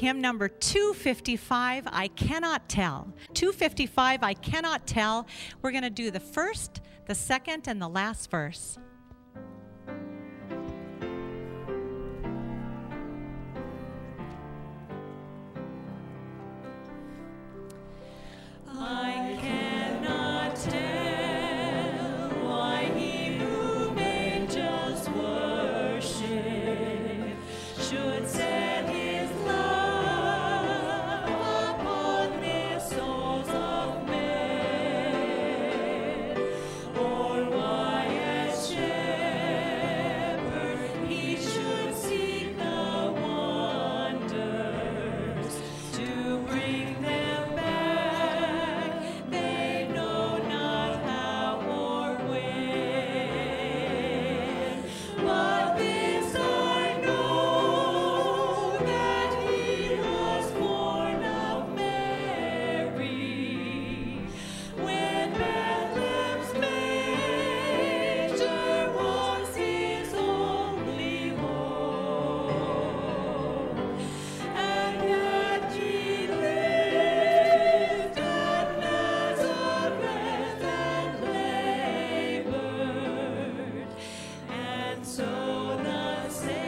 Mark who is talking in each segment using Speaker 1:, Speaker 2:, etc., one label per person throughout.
Speaker 1: hymn number 255, I Cannot Tell. 255, I Cannot Tell. We're going to do the first, the second, and the last verse. I cannot tell why he who made just worship should set his love upon the souls of men, or why as shepherd he should seek the wonders to bring them back. They know not how or when, but this I know, that he was born of Mary, when Bethlehem's manger was his only home, and that he lived at Nazareth and labored, and so the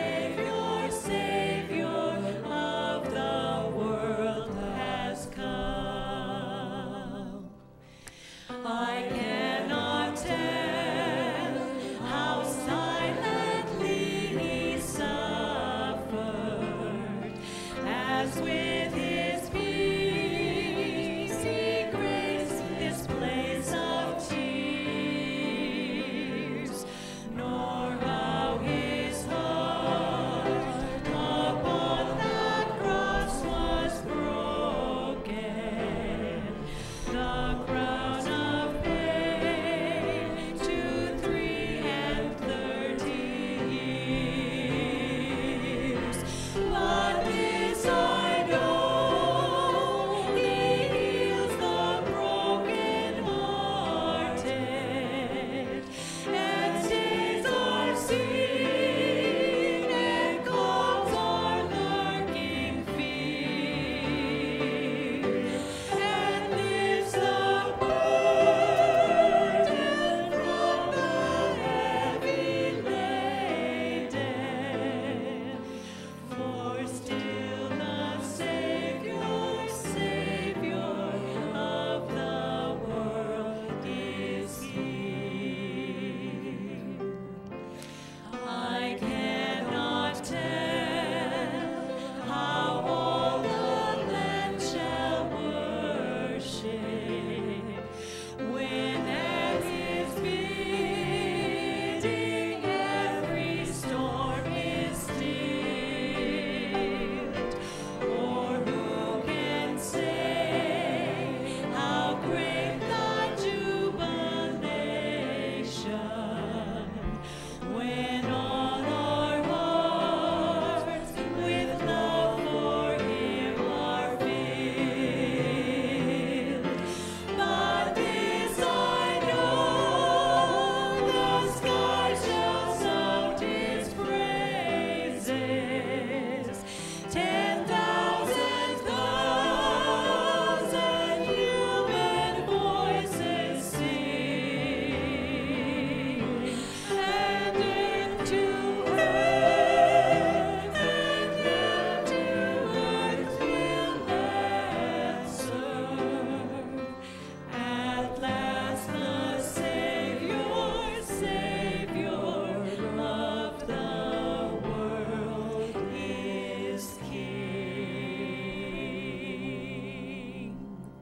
Speaker 1: Savior of the world has come. I cannot tell how silently he suffered, as with